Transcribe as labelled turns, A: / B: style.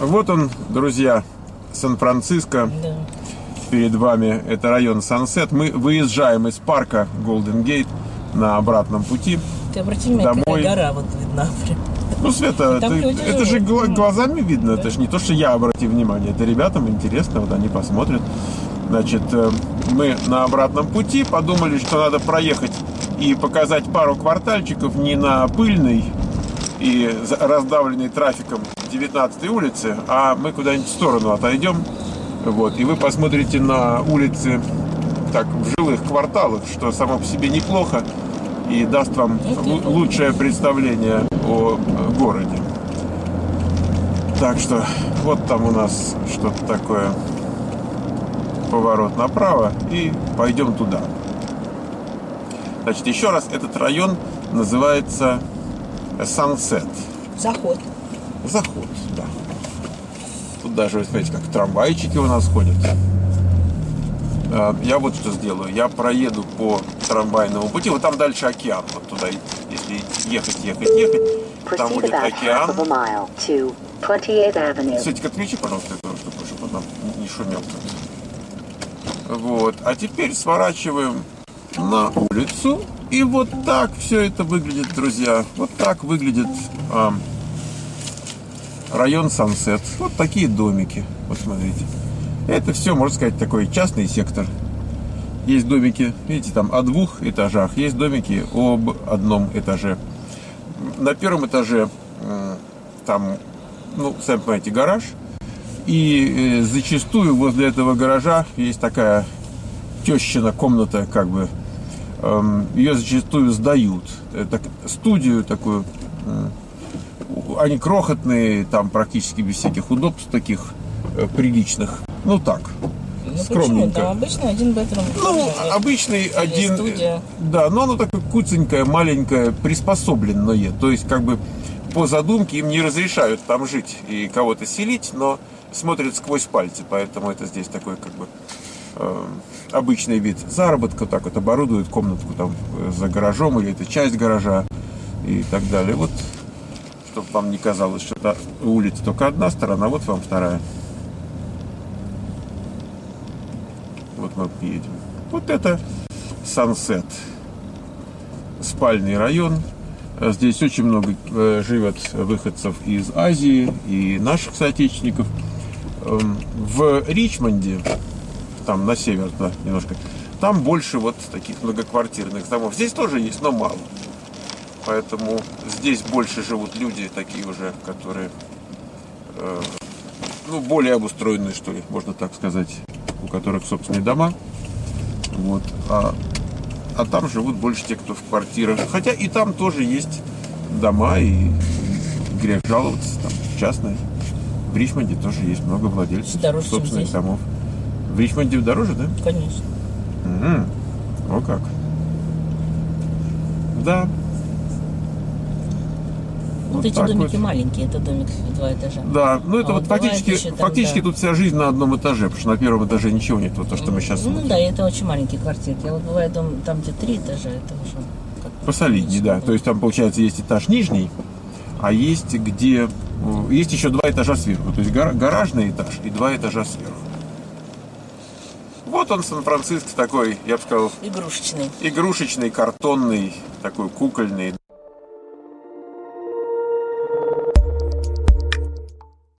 A: Вот он, друзья, Сан-Франциско.
B: Да.
A: Перед вами это район Сансет. Мы выезжаем из парка Голден Гейт на обратном пути.
B: Ты обрати внимание, какая гора вот видна прям.
A: Ну, Света, это же глазами видно. Это же не то, что я обратил внимание. Это ребятам интересно, вот они посмотрят. Значит, мы на обратном пути подумали, что надо проехать и показать пару квартальчиков не на пыльной и раздавленной трафиком 19-й улице, а мы куда-нибудь в сторону отойдем. Вот, и вы посмотрите на улицы так, в жилых кварталах, что само по себе неплохо и даст вам лучшее представление о городе. Так что вот там у нас что-то такое, поворот направо, и пойдем туда. Значит, еще раз, этот район называется Сансет.
B: Заход.
A: Заход, да. Тут даже, смотрите, как трамвайчики у нас ходят. Я вот что сделаю. Я проеду по трамвайному пути. Вот там дальше океан. Вот туда, если ехать. Там будет океан. Светик, отключи, пожалуйста, это, чтобы он нам не шумел тут. Вот. А теперь сворачиваем на улицу. И вот так все это выглядит, друзья. Вот так выглядит район Сансет. Вот такие домики. Вот смотрите. Это все, можно сказать, такой частный сектор. Есть домики, видите, там о 2 этажах. Есть домики об 1 этаже. На 1 этаже там, ну, сами понимаете, гараж. И зачастую возле этого гаража есть такая тещина комната, как бы. Ее зачастую сдают. Это студию такую. Они крохотные, там практически без всяких удобств таких приличных. Ну так,
B: ну,
A: скромненько.
B: Там обычно один бедрум.
A: Ну, обычный один.
B: Студия.
A: Да, но оно такое куценькое, маленькое, приспособленное. То есть, как бы по задумке им не разрешают там жить и кого-то селить, но смотрят сквозь пальцы. Поэтому это здесь такой, как бы, обычный вид заработка. Так вот оборудуют комнатку там за гаражом, или это часть гаража и так далее. Вот, чтобы вам не казалось, что это улица только одна сторона, вот вам вторая. Вот мы едем. Вот это Сансет. Спальный район. Здесь очень много живет выходцев из Азии и наших соотечественников. В Ричмонде, там на север, да, немножко, там больше вот таких многоквартирных домов. Здесь тоже есть, но мало. Поэтому здесь больше живут люди такие уже, которые, ну, более обустроенные, что ли, можно так сказать, у которых собственные дома. Вот. А там живут больше те, кто в квартирах. Хотя и там тоже есть дома, и грех жаловаться, там частные. В Ричмонде тоже есть много владельцев
B: дороже,
A: собственных домов. В Ричмонде дороже, да?
B: Конечно.
A: Угу. О как. Да.
B: Вот эти домики вот маленькие, это домик в 2 этажа.
A: Да, ну это вот фактически тут вся жизнь на одном этаже, потому что на 1 этаже ничего нет, вот то, что мы сейчас смотрим.
B: Ну да, это очень маленькие квартирки. А вот бывает дом там, где 3 этажа, это уже
A: посолиднее, да. То есть там, получается, есть этаж нижний, а есть где... Есть еще 2 этажа сверху. То есть гаражный этаж и 2 этажа сверху. Вот он, Сан-Франциско, такой, я бы сказал...
B: Игрушечный,
A: картонный, такой кукольный.